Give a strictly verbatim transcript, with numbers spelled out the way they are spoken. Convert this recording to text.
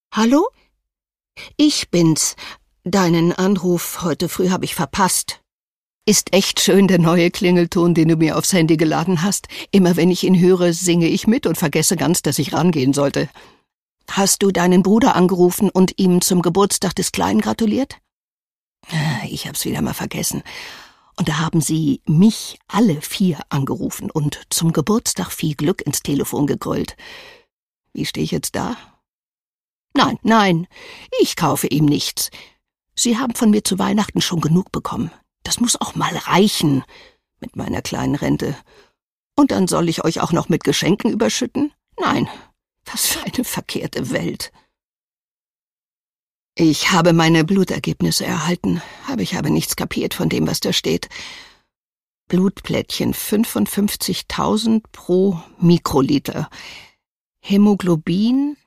Hallo? Ich bin's. Deinen Anruf heute früh habe ich verpasst. Ist echt schön, der neue Klingelton, den du mir aufs Handy geladen hast. Immer wenn ich ihn höre, singe ich mit und vergesse ganz, dass ich rangehen sollte. Hast du deinen Bruder angerufen und ihm zum Geburtstag des Kleinen gratuliert? Ich hab's wieder mal vergessen. Und da haben sie mich alle vier angerufen und zum Geburtstag viel Glück ins Telefon gegrölt. Wie stehe ich jetzt da? Nein, nein, ich kaufe ihm nichts. Sie haben von mir zu Weihnachten schon genug bekommen. Das muss auch mal reichen mit meiner kleinen Rente. Und dann soll ich euch auch noch mit Geschenken überschütten? Nein, was für eine verkehrte Welt. Ich habe meine Blutergebnisse erhalten, aber ich habe nichts kapiert von dem, was da steht. Blutplättchen fünfundfünfzigtausend pro Mikroliter. Hämoglobin